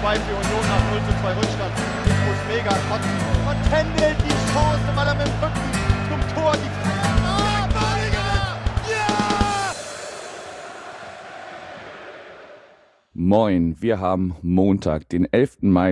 2 für Union nach 0:2 Rückstand. Ich muss mega kotzen. Und Tendel die Chance, weil er mit dem Rücken zum Tor die Moin, wir haben Montag, den 11. Mai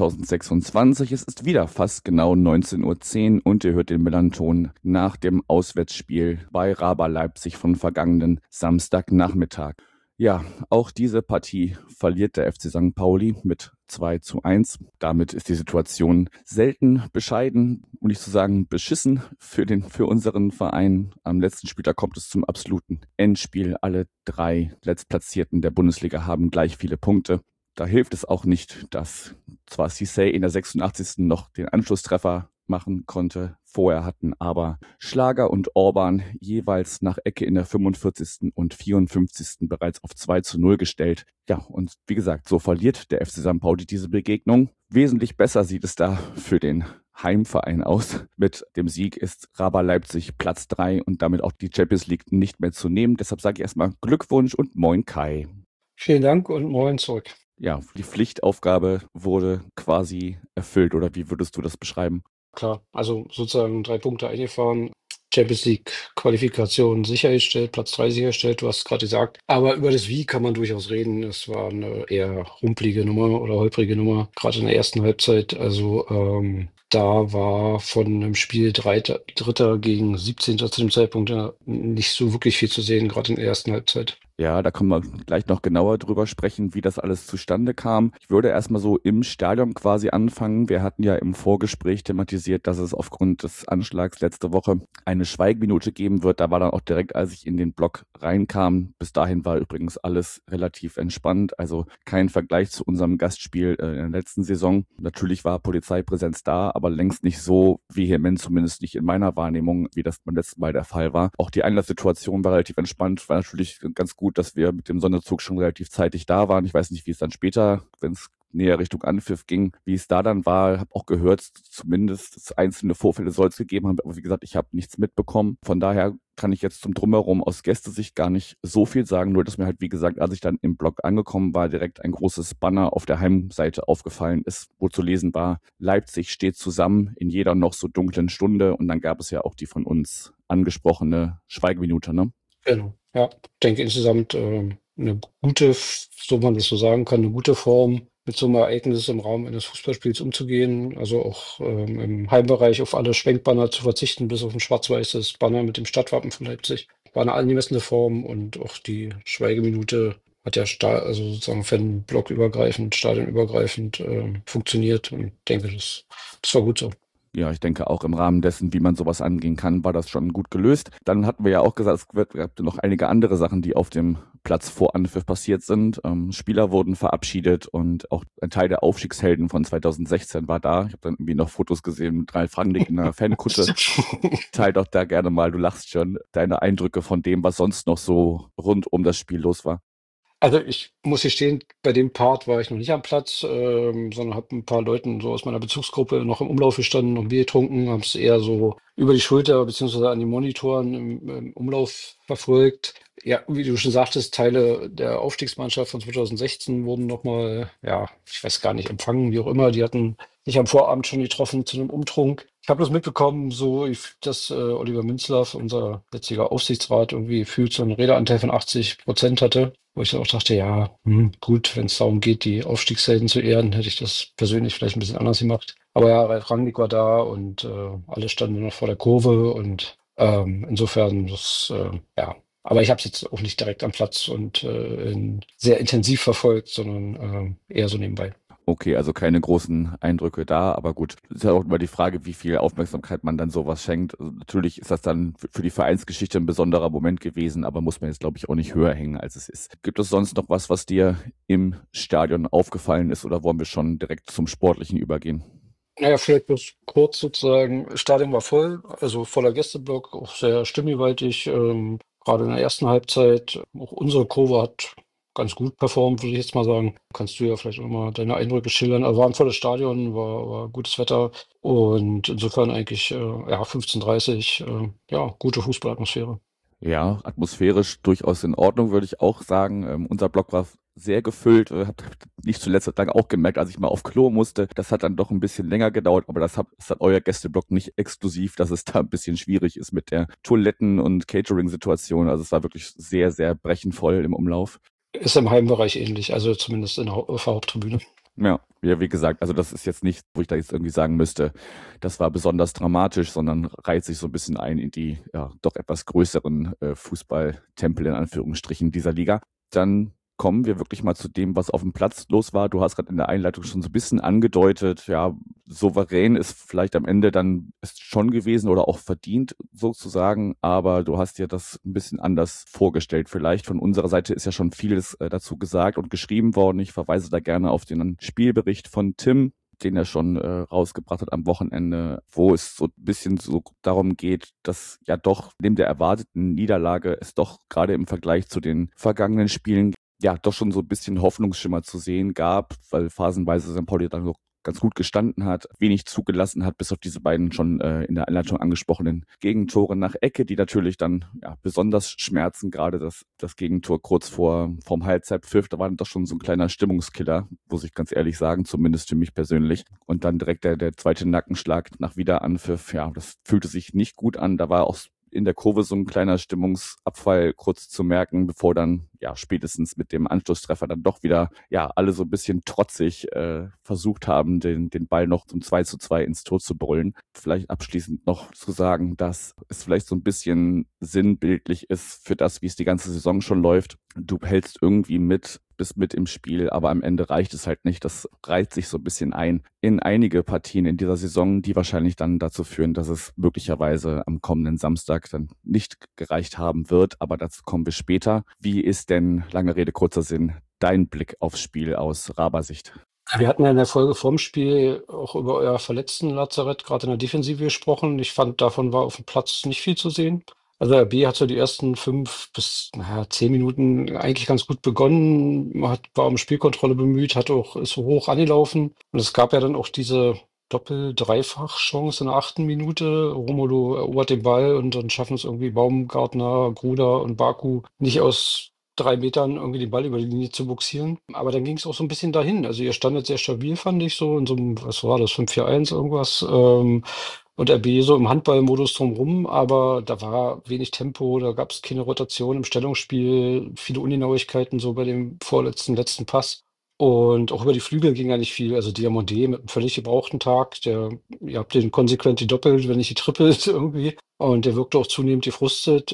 2026. Es ist wieder fast genau 19:10 Uhr und ihr hört den Melanton nach dem Auswärtsspiel bei RB Leipzig von vergangenen Samstagnachmittag. Ja, auch diese Partie verliert der FC St. Pauli mit 2:1. Damit ist die Situation selten bescheiden, um nicht zu sagen beschissen für unseren Verein. Am letzten Spieltag kommt es zum absoluten Endspiel. Alle 3 Letztplatzierten der Bundesliga haben gleich viele Punkte. Da hilft es auch nicht, dass zwar Cissé in der 86. noch den Anschlusstreffer machen konnte. Vorher hatten aber Schlager und Orban jeweils nach Ecke in der 45. und 54. bereits auf 2:0 gestellt. Ja, und wie gesagt, so verliert der FC St. Pauli diese Begegnung. Wesentlich besser sieht es da für den Heimverein aus. Mit dem Sieg ist RB Leipzig Platz 3 und damit auch die Champions League nicht mehr zu nehmen. Deshalb sage ich erstmal Glückwunsch und moin Kai. Vielen Dank und moin zurück. Ja, die Pflichtaufgabe wurde quasi erfüllt, oder wie würdest du das beschreiben? Klar, also sozusagen 3 Punkte eingefahren, Champions League Qualifikation sichergestellt, Platz 3 sichergestellt, du hast es gerade gesagt. Aber über das Wie kann man durchaus reden. Es war eine eher rumpelige Nummer oder holprige Nummer, gerade in der ersten Halbzeit. Also da war von einem Spiel Dritter gegen 17. zu dem Zeitpunkt nicht so wirklich viel zu sehen, gerade in der ersten Halbzeit. Ja, da können wir gleich noch genauer drüber sprechen, wie das alles zustande kam. Ich würde erstmal so im Stadion quasi anfangen. Wir hatten ja im Vorgespräch thematisiert, dass es aufgrund des Anschlags letzte Woche eine Schweigeminute geben wird. Da war dann auch direkt, als ich in den Block reinkam, bis dahin war übrigens alles relativ entspannt. Also kein Vergleich zu unserem Gastspiel in der letzten Saison. Natürlich war Polizeipräsenz da, aber längst nicht so vehement, zumindest nicht in meiner Wahrnehmung, wie das beim letzten Mal der Fall war. Auch die Einlasssituation war relativ entspannt, war natürlich ganz gut, dass wir mit dem Sonderzug schon relativ zeitig da waren. Ich weiß nicht, wie es dann später, wenn es näher Richtung Anpfiff ging, wie es da dann war. Ich habe auch gehört, zumindest einzelne Vorfälle soll es gegeben haben, aber wie gesagt, ich habe nichts mitbekommen. Von daher kann ich jetzt zum Drumherum aus Gästesicht gar nicht so viel sagen, nur dass mir halt, wie gesagt, als ich dann im Block angekommen war, direkt ein großes Banner auf der Heimseite aufgefallen ist, wo zu lesen war: Leipzig steht zusammen in jeder noch so dunklen Stunde. Und dann gab es ja auch die von uns angesprochene Schweigeminute, ne? Genau, ja. Ich denke insgesamt eine gute, so man das so sagen kann, eine gute Form, mit so einem Ereignis im Rahmen eines Fußballspiels umzugehen. Also auch im Heimbereich auf alle Schwenkbanner zu verzichten, bis auf ein schwarz-weißes Banner mit dem Stadtwappen von Leipzig. War eine angemessene Form und auch die Schweigeminute hat ja also sozusagen fanblockübergreifend, stadionübergreifend funktioniert. Und ich denke, das war gut so. Ja, ich denke auch im Rahmen dessen, wie man sowas angehen kann, war das schon gut gelöst. Dann hatten wir ja auch gesagt, es gab noch einige andere Sachen, die auf dem Platz vor Anpfiff passiert sind. Spieler wurden verabschiedet und auch ein Teil der Aufstiegshelden von 2016 war da. Ich habe dann irgendwie noch Fotos gesehen mit Ralf Rangnick in einer Fankutte. Teil doch da gerne mal, du lachst schon, deine Eindrücke von dem, was sonst noch so rund um das Spiel los war. Also ich muss gestehen, bei dem Part war ich noch nicht am Platz, sondern habe ein paar Leuten so aus meiner Bezugsgruppe noch im Umlauf gestanden und Bier getrunken, habe es eher so über die Schulter beziehungsweise an den Monitoren im Umlauf verfolgt. Ja, wie du schon sagtest, Teile der Aufstiegsmannschaft von 2016 wurden nochmal, ja, ich weiß gar nicht, empfangen, wie auch immer. Die hatten sich am Vorabend schon getroffen zu einem Umtrunk. Ich habe das mitbekommen, so dass Oliver Minzlaff, unser jetziger Aufsichtsrat, irgendwie gefühlt so einen Redeanteil von 80% hatte. Wo ich dann auch dachte, ja, gut, wenn es darum geht, die Aufstiegshelden zu ehren, hätte ich das persönlich vielleicht ein bisschen anders gemacht. Aber ja, Ralf Rangnick war da und alle standen noch vor der Kurve und insofern, ja. Aber ich habe es jetzt auch nicht direkt am Platz und sehr intensiv verfolgt, sondern eher so nebenbei. Okay, also keine großen Eindrücke da, aber gut, ist ja auch immer die Frage, wie viel Aufmerksamkeit man dann sowas schenkt. Also natürlich ist das dann für die Vereinsgeschichte ein besonderer Moment gewesen, aber muss man jetzt, glaube ich, auch nicht höher hängen, als es ist. Gibt es sonst noch was dir im Stadion aufgefallen ist, oder wollen wir schon direkt zum Sportlichen übergehen? Naja, vielleicht bloß kurz sozusagen. Stadion war voll, also voller Gästeblock, auch sehr stimmgewaltig, gerade in der ersten Halbzeit. Auch unsere Kurve hat ganz gut performt, würde ich jetzt mal sagen. Kannst du ja vielleicht auch mal deine Eindrücke schildern. Also war ein volles Stadion, war gutes Wetter und insofern eigentlich 15:30, ja, gute Fußballatmosphäre. Ja, atmosphärisch durchaus in Ordnung, würde ich auch sagen. Unser Block war sehr gefüllt. Hab nicht zuletzt dann auch gemerkt, als ich mal auf Klo musste. Das hat dann doch ein bisschen länger gedauert, aber das hat euer Gästeblock nicht exklusiv, dass es da ein bisschen schwierig ist mit der Toiletten- und Catering-Situation. Also es war wirklich sehr, sehr brechenvoll im Umlauf. Ist im Heimbereich ähnlich, also zumindest auf der Haupttribüne. Ja, wie gesagt, also das ist jetzt nicht, wo ich da jetzt irgendwie sagen müsste, das war besonders dramatisch, sondern reiht sich so ein bisschen ein in die ja doch etwas größeren Fußballtempel in Anführungsstrichen dieser Liga. Dann kommen wir wirklich mal zu dem, was auf dem Platz los war. Du hast gerade in der Einleitung schon so ein bisschen angedeutet, ja, souverän ist vielleicht am Ende dann ist schon gewesen oder auch verdient sozusagen, aber du hast dir das ein bisschen anders vorgestellt. Vielleicht von unserer Seite ist ja schon vieles dazu gesagt und geschrieben worden. Ich verweise da gerne auf den Spielbericht von Tim, den er schon rausgebracht hat am Wochenende, wo es so ein bisschen so darum geht, dass ja doch neben der erwarteten Niederlage es doch gerade im Vergleich zu den vergangenen Spielen ja doch schon so ein bisschen Hoffnungsschimmer zu sehen gab, weil phasenweise St. Pauli dann so ganz gut gestanden hat, wenig zugelassen hat, bis auf diese beiden schon in der Einleitung angesprochenen Gegentore nach Ecke, die natürlich dann ja besonders schmerzen, gerade das Gegentor kurz vorm Halbzeitpfiff, da war dann doch schon so ein kleiner Stimmungskiller, muss ich ganz ehrlich sagen, zumindest für mich persönlich. Und dann direkt der zweite Nackenschlag nach Wiederanpfiff, ja, das fühlte sich nicht gut an, da war auch in der Kurve so ein kleiner Stimmungsabfall kurz zu merken, bevor dann ja spätestens mit dem Anschlusstreffer dann doch wieder ja alle so ein bisschen trotzig versucht haben, den Ball noch zum 2:2 ins Tor zu brüllen. Vielleicht abschließend noch zu sagen, dass es vielleicht so ein bisschen sinnbildlich ist für das, wie es die ganze Saison schon läuft. Du hältst irgendwie bist mit im Spiel, aber am Ende reicht es halt nicht. Das reiht sich so ein bisschen ein in einige Partien in dieser Saison, die wahrscheinlich dann dazu führen, dass es möglicherweise am kommenden Samstag dann nicht gereicht haben wird. Aber dazu kommen wir später. Wie ist denn, lange Rede, kurzer Sinn, dein Blick aufs Spiel aus Raber-Sicht? Wir hatten ja in der Folge vorm Spiel auch über euer Verletzten-Lazarett gerade in der Defensive gesprochen. Ich fand, davon war auf dem Platz nicht viel zu sehen. Also RB hat so die ersten 5 bis 10 Minuten eigentlich ganz gut begonnen, war um Spielkontrolle bemüht, ist so hoch angelaufen. Und es gab ja dann auch diese Doppel-Dreifach-Chance in der 8. Minute. Romolo erobert den Ball und dann schaffen es irgendwie Baumgartner, Gruder und Baku nicht aus 3 Metern irgendwie den Ball über die Linie zu buxieren. Aber dann ging es auch so ein bisschen dahin. Also ihr standet sehr stabil, fand ich so, in so einem, was war das, 5-4-1 irgendwas. Und RB so im Handballmodus drumrum, aber da war wenig Tempo, da gab es keine Rotation im Stellungsspiel, viele Ungenauigkeiten so bei dem letzten Pass. Und auch über die Flügel ging ja nicht viel. Also Diomandé mit einem völlig gebrauchten Tag, ihr habt den konsequent gedoppelt, wenn nicht getrippelt irgendwie. Und der wirkte auch zunehmend gefrustet.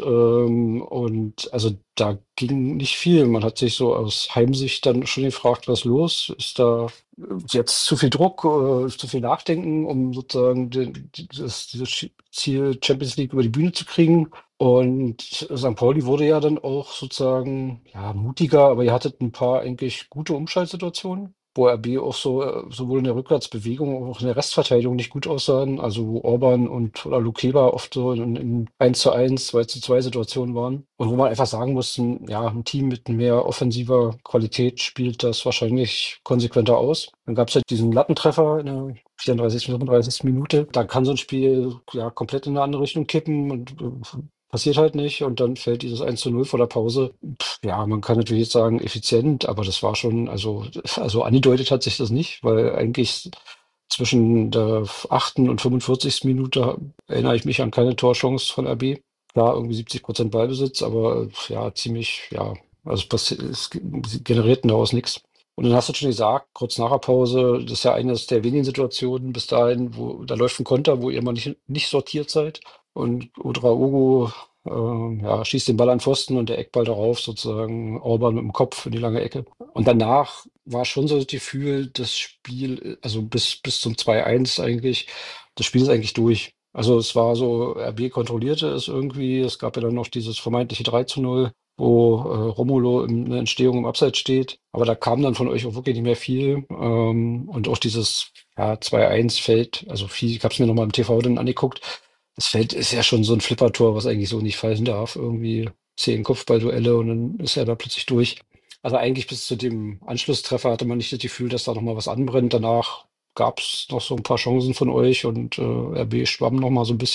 Und also da ging nicht viel. Man hat sich so aus Heimsicht dann schon gefragt, was los? Ist da jetzt zu viel Druck, zu viel Nachdenken, um sozusagen dieses Ziel Champions League über die Bühne zu kriegen? Und St. Pauli wurde ja dann auch sozusagen ja, mutiger, aber ihr hattet ein paar eigentlich gute Umschaltsituationen, wo RB auch so sowohl in der Rückwärtsbewegung als auch in der Restverteidigung nicht gut aussahen. Also wo Orban oder Lukeba oft so in 1:1, 2:2 Situationen waren. Und wo man einfach sagen muss, ein Team mit mehr offensiver Qualität spielt das wahrscheinlich konsequenter aus. Dann gab es halt diesen Lattentreffer in der 34., 35. Minute. Da kann so ein Spiel ja komplett in eine andere Richtung kippen und passiert halt nicht. Und dann fällt dieses 1:0 vor der Pause. Ja, man kann natürlich jetzt sagen, effizient, aber das war schon, also angedeutet hat sich das nicht, weil eigentlich zwischen der 8. und 45. Minute erinnere ich mich an keine Torchance von RB. Klar, irgendwie 70% Ballbesitz, aber ja, ziemlich, ja, also es generierten daraus nichts. Und dann hast du schon gesagt, kurz nach der Pause, das ist ja eines der wenigen Situationen bis dahin, wo da läuft ein Konter, wo ihr mal nicht sortiert seid. Und Ouedraogo ja, schießt den Ball an den Pfosten und der Eckball darauf, sozusagen Orban mit dem Kopf in die lange Ecke. Und danach war schon so das Gefühl, das Spiel, also bis zum 2:1 eigentlich, das Spiel ist eigentlich durch. Also es war so, RB kontrollierte es irgendwie. Es gab ja dann noch dieses vermeintliche 3:0, wo Romulo in der Entstehung im Abseits steht. Aber da kam dann von euch auch wirklich nicht mehr viel. Und auch dieses 2:1 Feld, also viel, ich habe es mir nochmal im TV dann angeguckt. Das Feld ist ja schon so ein Flippertor, was eigentlich so nicht fallen darf. Irgendwie 10 Kopfballduelle und dann ist er da plötzlich durch. Also eigentlich bis zu dem Anschlusstreffer hatte man nicht das Gefühl, dass da nochmal was anbrennt. Danach gab es noch so ein paar Chancen von euch und RB schwamm nochmal so ein bisschen.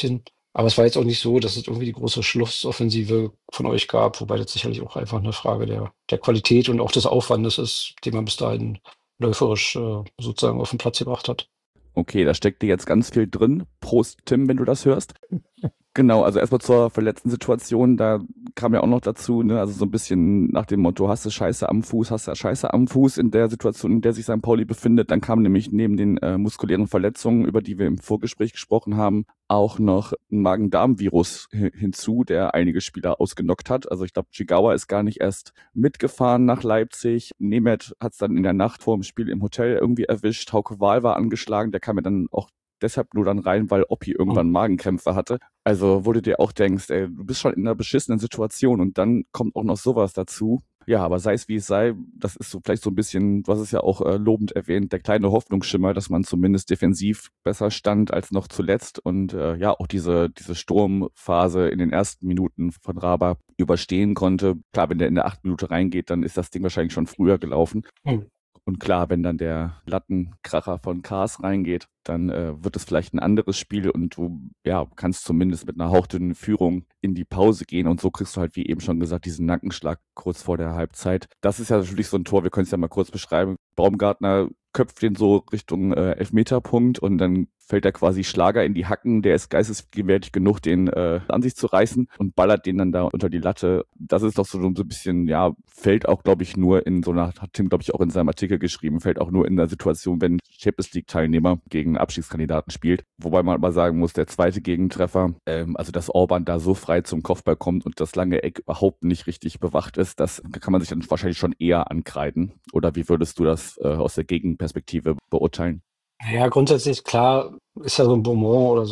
Aber es war jetzt auch nicht so, dass es irgendwie die große Schlussoffensive von euch gab, wobei das sicherlich auch einfach eine Frage der Qualität und auch des Aufwandes ist, den man bis dahin läuferisch sozusagen auf den Platz gebracht hat. Okay, da steckt dir jetzt ganz viel drin. Prost, Tim, wenn du das hörst. Genau, also erstmal zur verletzten Situation, da kam ja auch noch dazu, ne, also so ein bisschen nach dem Motto, hast du Scheiße am Fuß, hast du Scheiße am Fuß in der Situation, in der sich St. Pauli befindet, dann kam nämlich neben den muskulären Verletzungen, über die wir im Vorgespräch gesprochen haben, auch noch ein Magen-Darm-Virus hinzu, der einige Spieler ausgenockt hat. Also ich glaube, Jigawa ist gar nicht erst mitgefahren nach Leipzig. Nemeth hat es dann in der Nacht vor dem Spiel im Hotel irgendwie erwischt. Hauke Wahl war angeschlagen, der kam ja dann auch deshalb nur dann rein, weil Oppi irgendwann Magenkrämpfe hatte. Also, wo du dir auch denkst, ey, du bist schon in einer beschissenen Situation und dann kommt auch noch sowas dazu. Ja, aber sei es wie es sei, das ist so vielleicht so ein bisschen, du hast es ja auch lobend erwähnt, der kleine Hoffnungsschimmer, dass man zumindest defensiv besser stand als noch zuletzt und ja, auch diese Sturmphase in den ersten Minuten von Raba überstehen konnte. Klar, wenn der in der 8 Minute reingeht, dann ist das Ding wahrscheinlich schon früher gelaufen. Hm. Und klar, wenn dann der Lattenkracher von Kars reingeht, dann wird es vielleicht ein anderes Spiel und du ja, kannst zumindest mit einer hauchdünnen Führung in die Pause gehen und so kriegst du halt, wie eben schon gesagt, diesen Nackenschlag kurz vor der Halbzeit. Das ist ja natürlich so ein Tor, wir können es ja mal kurz beschreiben. Baumgartner köpft den so Richtung Elfmeterpunkt und dann fällt er quasi Schlager in die Hacken. Der ist geistesgegenwärtig genug, den an sich zu reißen und ballert den dann da unter die Latte. Das ist doch so ein bisschen, ja, fällt auch, glaube ich, nur in so einer, hat Tim, glaube ich, auch in seinem Artikel geschrieben, fällt auch nur in der Situation, wenn Champions League-Teilnehmer gegen Abstiegskandidaten spielt. Wobei man aber sagen muss, der zweite Gegentreffer, also dass Orban da so frei zum Kopfball kommt und das lange Eck überhaupt nicht richtig bewacht ist, das kann man sich dann wahrscheinlich schon eher ankreiden. Oder wie würdest du das aus der Gegenperspektive beurteilen? Ja, grundsätzlich klar ist ja so ein Bonbon oder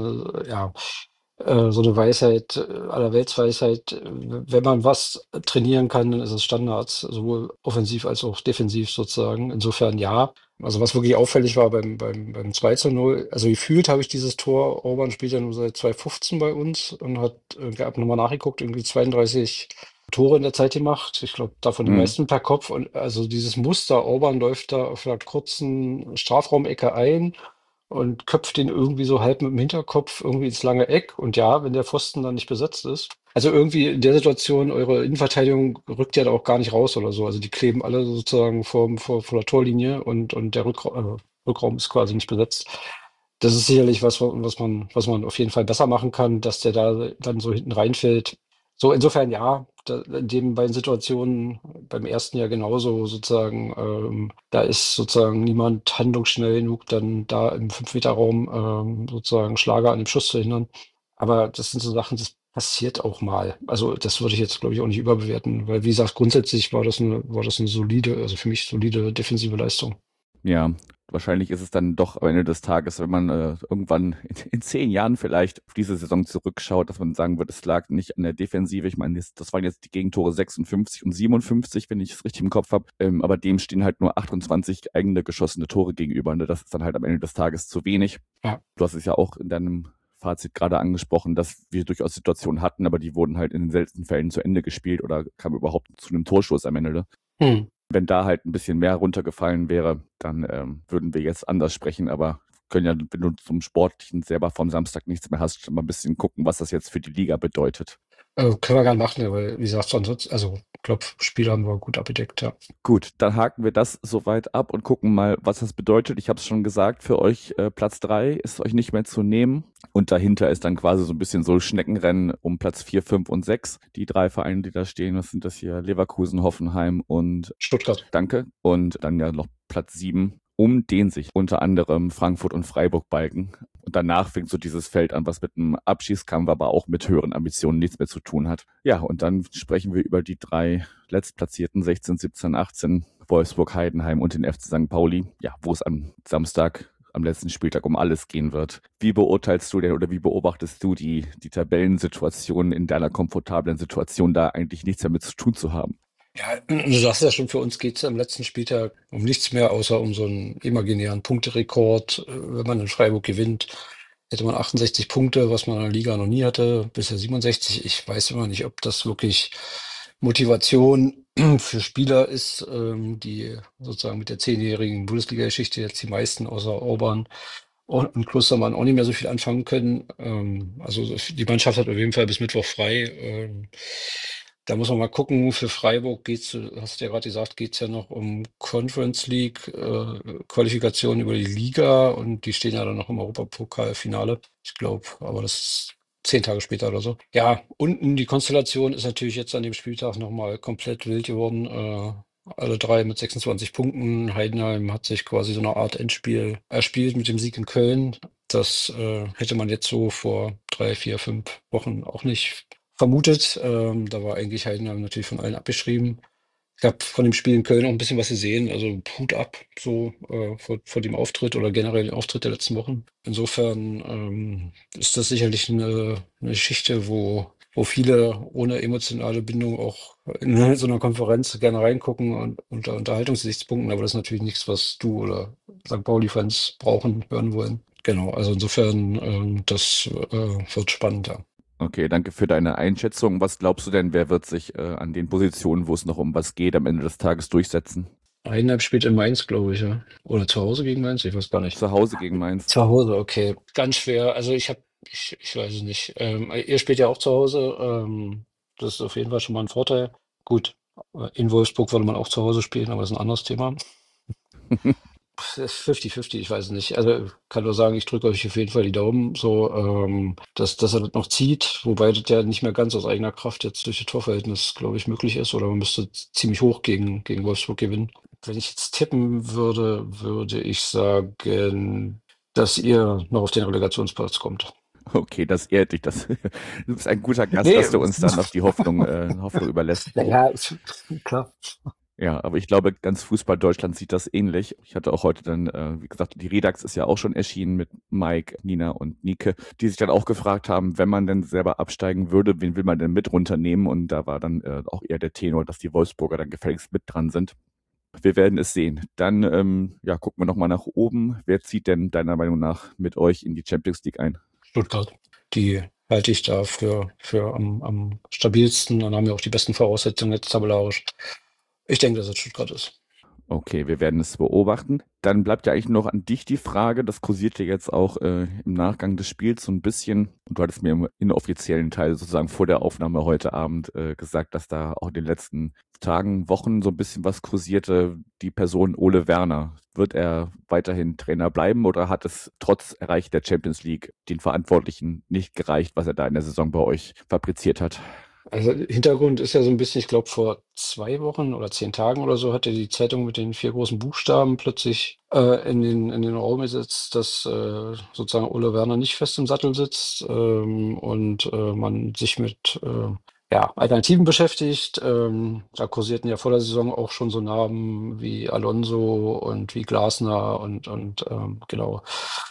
ja, so eine Weisheit, Allerweltsweisheit. Wenn man was trainieren kann, dann ist es Standards, sowohl offensiv als auch defensiv sozusagen. Insofern ja. Also was wirklich auffällig war beim 2:0, also gefühlt habe ich dieses Tor, Orban spielt ja nur seit 2015 bei uns und hat, hab nochmal nachgeguckt, irgendwie 32 Tore in der Zeit gemacht. Ich glaube, davon die Mhm. meisten per Kopf. Und also dieses Muster, Orban läuft da auf einer kurzen Strafraumecke ein und köpft den irgendwie so halb mit dem Hinterkopf irgendwie ins lange Eck. Und ja, wenn der Pfosten dann nicht besetzt ist. Also irgendwie in der Situation, eure Innenverteidigung rückt ja da auch gar nicht raus oder so. Also die kleben alle sozusagen vor der Torlinie und der Rückraum ist quasi nicht besetzt. Das ist sicherlich was man auf jeden Fall besser machen kann, dass der da dann so hinten reinfällt. So, insofern ja, in den beiden Situationen beim ersten ja genauso sozusagen, da ist sozusagen niemand handlungsschnell genug, dann da im 5-Meter-Raum sozusagen Schlager an dem Schuss zu hindern. Aber das sind so Sachen, das passiert auch mal. Also das würde ich jetzt, glaube ich, auch nicht überbewerten, weil wie gesagt, grundsätzlich war das eine solide, also für mich solide defensive Leistung. Ja, wahrscheinlich ist es dann doch am Ende des Tages, wenn man irgendwann in 10 Jahren vielleicht auf diese Saison zurückschaut, dass man sagen wird, es lag nicht an der Defensive. Ich meine, das waren jetzt die Gegentore 56 und 57, wenn ich es richtig im Kopf habe. Aber dem stehen halt nur 28 eigene geschossene Tore gegenüber. Ne? Das ist dann halt am Ende des Tages zu wenig. Ja. Du hast es ja auch in deinem Fazit gerade angesprochen, dass wir durchaus Situationen hatten, aber die wurden halt in den seltensten Fällen zu Ende gespielt oder kam überhaupt zu einem Torschuss am Ende. Hm. Wenn da halt ein bisschen mehr runtergefallen wäre, dann würden wir jetzt anders sprechen, aber können ja, wenn du zum Sportlichen selber vom Samstag nichts mehr hast, mal ein bisschen gucken, was das jetzt für die Liga bedeutet. Können wir gerne machen, ja, weil, wie gesagt, sonst, also, ich glaube, Spiel haben wir gut abgedeckt, ja. Gut, dann haken wir das soweit ab und gucken mal, was das bedeutet. Ich habe es schon gesagt, für euch Platz 3 ist euch nicht mehr zu nehmen. Und dahinter ist dann quasi so ein bisschen so Schneckenrennen um Platz 4, 5 und 6. Die drei Vereine, die da stehen, was sind das hier? Leverkusen, Hoffenheim und Stuttgart. Danke. Und dann ja noch Platz 7, um den sich unter anderem Frankfurt und Freiburg balgen. Und danach fängt so dieses Feld an, was mit einem Abschießkampf, aber auch mit höheren Ambitionen nichts mehr zu tun hat. Ja, und dann sprechen wir über die drei Letztplatzierten 16, 17, 18, Wolfsburg, Heidenheim und den FC St. Pauli. Ja, wo es am Samstag, am letzten Spieltag um alles gehen wird. Wie beurteilst du denn oder wie beobachtest du die Tabellensituation in deiner komfortablen Situation, da eigentlich nichts damit zu tun zu haben? Ja, du sagst ja schon, für uns geht es am letzten Spieltag um nichts mehr, außer um so einen imaginären Punkterekord. Wenn man in Freiburg gewinnt, hätte man 68 Punkte, was man in der Liga noch nie hatte, bisher 67. Ich weiß immer nicht, ob das wirklich Motivation für Spieler ist, die sozusagen mit der 10-jährigen Bundesliga-Geschichte jetzt die meisten außer Orban und Klostermann auch nicht mehr so viel anfangen können. Also die Mannschaft hat auf jeden Fall bis Mittwoch frei. Da muss man mal gucken. Für Freiburg geht's, hast du ja gerade gesagt, geht's ja noch um Conference League, Qualifikation über die Liga und die stehen ja dann noch im Europapokalfinale. Ich glaube, aber das ist 10 Tage später oder so. Ja, unten die Konstellation ist natürlich jetzt an dem Spieltag nochmal komplett wild geworden. Alle drei mit 26 Punkten. Heidenheim hat sich quasi so eine Art Endspiel erspielt mit dem Sieg in Köln. Das hätte man jetzt so vor 3, 4, 5 Wochen auch nicht vermutet. Da war eigentlich Heidenheim natürlich von allen abgeschrieben. Ich habe von dem Spiel in Köln auch ein bisschen was gesehen, also Hut ab, so vor dem Auftritt oder generell den Auftritt der letzten Wochen. Insofern ist das sicherlich eine Geschichte, wo viele ohne emotionale Bindung auch in so einer Konferenz gerne reingucken und unter Unterhaltungsgesichtspunkten, aber das ist natürlich nichts, was du oder St. Pauli-Fans brauchen, hören wollen. Genau, also insofern, das wird spannend, ja. Okay, danke für deine Einschätzung. Was glaubst du denn, wer wird sich an den Positionen, wo es noch um was geht, am Ende des Tages durchsetzen? Heidenheim spielt in Mainz, glaube ich, ja. Oder zu Hause gegen Mainz, ich weiß gar nicht. Zu Hause gegen Mainz. Zu Hause, okay. Ganz schwer. Also ich weiß es nicht. Ihr spielt ja auch zu Hause. Das ist auf jeden Fall schon mal ein Vorteil. Gut, in Wolfsburg würde man auch zu Hause spielen, aber das ist ein anderes Thema. 50-50, ich weiß es nicht. Also kann nur sagen, ich drücke euch auf jeden Fall die Daumen, so, dass er das noch zieht, wobei das ja nicht mehr ganz aus eigener Kraft jetzt durch das Torverhältnis, glaube ich, möglich ist. Oder man müsste ziemlich hoch gegen Wolfsburg gewinnen. Wenn ich jetzt tippen würde, würde ich sagen, dass ihr noch auf den Relegationsplatz kommt. Okay, das ehrt dich. Du bist ein guter Gast, Nee, dass du uns dann noch die Hoffnung überlässt. naja, klar. Ja, aber ich glaube, ganz Fußball Deutschland sieht das ähnlich. Ich hatte auch heute dann, wie gesagt, die Redax ist ja auch schon erschienen mit Mike, Nina und Nike, die sich dann auch gefragt haben, wenn man denn selber absteigen würde, wen will man denn mit runternehmen? Und da war dann auch eher der Tenor, dass die Wolfsburger dann gefälligst mit dran sind. Wir werden es sehen. Dann ja, gucken wir nochmal nach oben. Wer zieht denn deiner Meinung nach mit euch in die Champions League ein? Stuttgart. Die halte ich da für am stabilsten und haben ja auch die besten Voraussetzungen jetzt tabellarisch. Ich denke, dass es Stuttgart ist. Okay, wir werden es beobachten. Dann bleibt ja eigentlich noch an dich die Frage, das kursierte jetzt auch im Nachgang des Spiels so ein bisschen. Und du hattest mir im inoffiziellen Teil sozusagen vor der Aufnahme heute Abend gesagt, dass da auch in den letzten Tagen, Wochen so ein bisschen was kursierte. Die Person Ole Werner. Wird er weiterhin Trainer bleiben oder hat es trotz Erreichen der Champions League den Verantwortlichen nicht gereicht, was er da in der Saison bei euch fabriziert hat? Also Hintergrund ist ja so ein bisschen, ich glaube, vor 2 Wochen oder 10 Tagen oder so hat ja die Zeitung mit den 4 großen Buchstaben plötzlich in den Raum gesetzt, dass sozusagen Ole Werner nicht fest im Sattel sitzt und man sich mit ja, Alternativen beschäftigt. Da kursierten ja vor der Saison auch schon so Namen wie Alonso und wie Glasner und genau.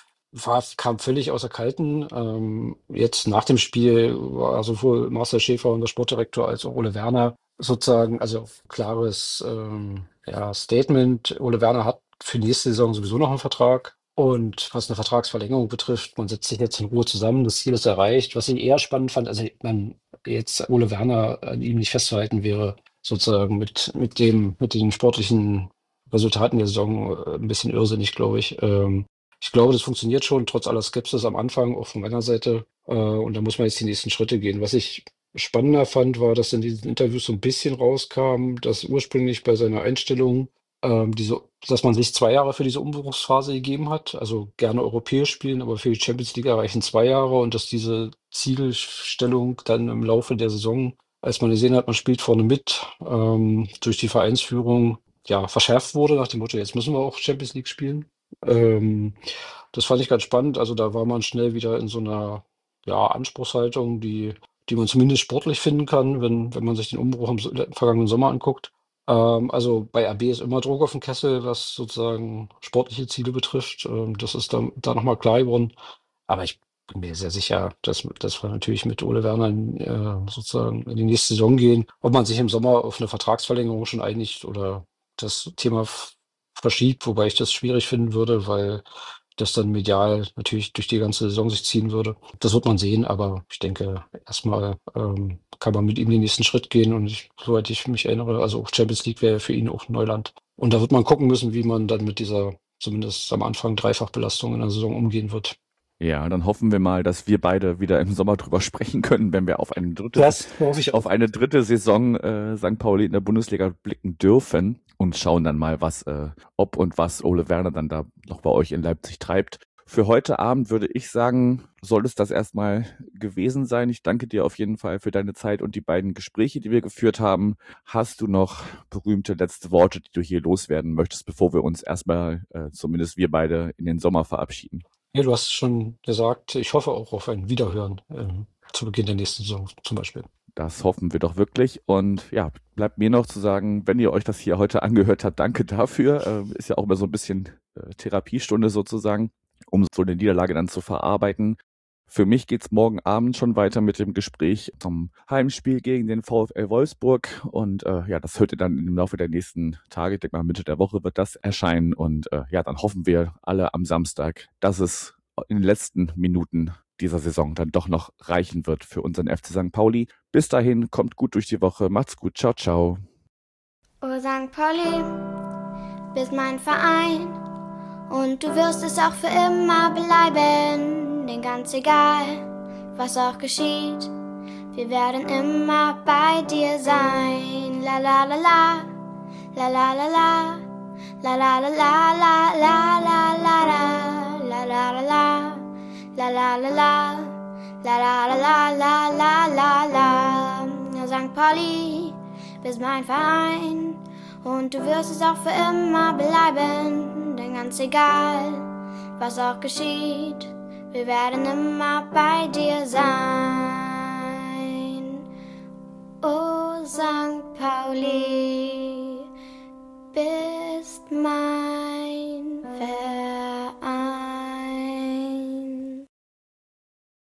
Kam völlig außer Kalten. Jetzt nach dem Spiel war sowohl Marcel Schäfer, unser Sportdirektor, als auch Ole Werner sozusagen, also klares ja, Statement. Ole Werner hat für nächste Saison sowieso noch einen Vertrag. Und was eine Vertragsverlängerung betrifft, man setzt sich jetzt in Ruhe zusammen, das Ziel ist erreicht. Was ich eher spannend fand, also man jetzt Ole Werner an ihm nicht festzuhalten wäre, sozusagen mit den sportlichen Resultaten der Saison ein bisschen irrsinnig, glaube ich. Ich glaube, das funktioniert schon, trotz aller Skepsis am Anfang, auch von meiner Seite. Und da muss man jetzt die nächsten Schritte gehen. Was ich spannender fand, war, dass in diesen Interviews so ein bisschen rauskam, dass ursprünglich bei seiner Einstellung dass man sich 2 Jahre für diese Umbruchsphase gegeben hat. Also gerne europäisch spielen, aber für die Champions League erreichen 2 Jahre und dass diese Zielstellung dann im Laufe der Saison, als man gesehen hat, man spielt vorne mit, durch die Vereinsführung ja verschärft wurde, nach dem Motto, jetzt müssen wir auch Champions League spielen. Ähm, Das fand ich ganz spannend. Also da war man schnell wieder in so einer ja, Anspruchshaltung, die man zumindest sportlich finden kann, wenn man sich den Umbruch im vergangenen Sommer anguckt. Also bei RB ist immer Druck auf dem Kessel, was sozusagen sportliche Ziele betrifft. Das ist da nochmal klar geworden. Aber ich bin mir sehr sicher, dass wir natürlich mit Ole Werner sozusagen in die nächste Saison gehen. Ob man sich im Sommer auf eine Vertragsverlängerung schon einigt oder das Thema verschiebt, wobei ich das schwierig finden würde, weil das dann medial natürlich durch die ganze Saison sich ziehen würde. Das wird man sehen, aber ich denke, erstmal kann man mit ihm den nächsten Schritt gehen und soweit ich mich erinnere, also auch Champions League wäre für ihn auch Neuland. Und da wird man gucken müssen, wie man dann mit dieser zumindest am Anfang Dreifachbelastung in der Saison umgehen wird. Ja, dann hoffen wir mal, dass wir beide wieder im Sommer drüber sprechen können, wenn wir auf eine Das hoffe ich auch. dritte Saison St. Pauli in der Bundesliga blicken dürfen und schauen dann mal, ob und was Ole Werner dann da noch bei euch in Leipzig treibt. Für heute Abend würde ich sagen, soll es das erstmal gewesen sein. Ich danke dir auf jeden Fall für deine Zeit und die beiden Gespräche, die wir geführt haben. Hast du noch berühmte letzte Worte, die du hier loswerden möchtest, bevor wir uns erstmal, zumindest wir beide, in den Sommer verabschieden? Ja, du hast schon gesagt, ich hoffe auch auf ein Wiederhören zu Beginn der nächsten Saison zum Beispiel. Das hoffen wir doch wirklich. Und ja, bleibt mir noch zu sagen, wenn ihr euch das hier heute angehört habt, danke dafür. Ist ja auch immer so ein bisschen Therapiestunde sozusagen, um so eine Niederlage dann zu verarbeiten. Für mich geht's morgen Abend schon weiter mit dem Gespräch zum Heimspiel gegen den VfL Wolfsburg. Und ja, das hört ihr dann im Laufe der nächsten Tage. Ich denke mal, Mitte der Woche wird das erscheinen. Und ja, dann hoffen wir alle am Samstag, dass es in den letzten Minuten dieser Saison dann doch noch reichen wird für unseren FC St. Pauli. Bis dahin, kommt gut durch die Woche. Macht's gut. Ciao, ciao. Oh St. Pauli, bist mein Verein und du wirst es auch für immer bleiben. Denn ganz egal, was auch geschieht, wir werden immer bei dir sein. La la la la, la la la la, la la la la la la la la la la la la. La la la la, la la la la la la la la. St. Pauli, bist mein Verein und du wirst es auch für immer bleiben. Denn ganz egal, was auch geschieht, wir werden immer bei dir sein. Oh St. Pauli, bist mein